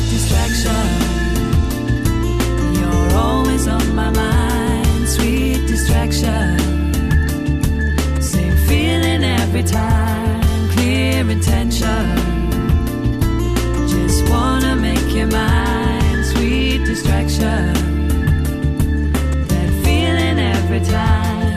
distraction. You're always on my mind, sweet distraction. Same feeling every time, clear intention. Just wanna make you mine, sweet distraction. That feeling every time.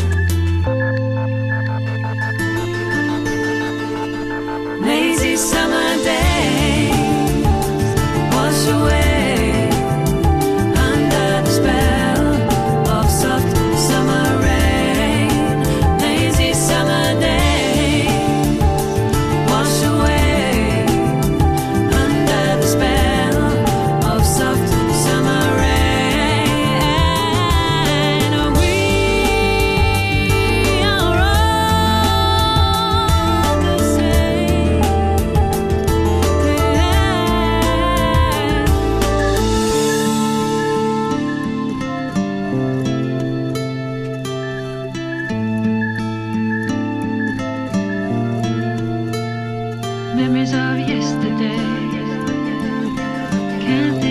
Lazy summer days wash away under the spell of soft summer rain. Lazy summer days wash away under the spell of soft summer rain. We are all the same. Memories of yesterday can't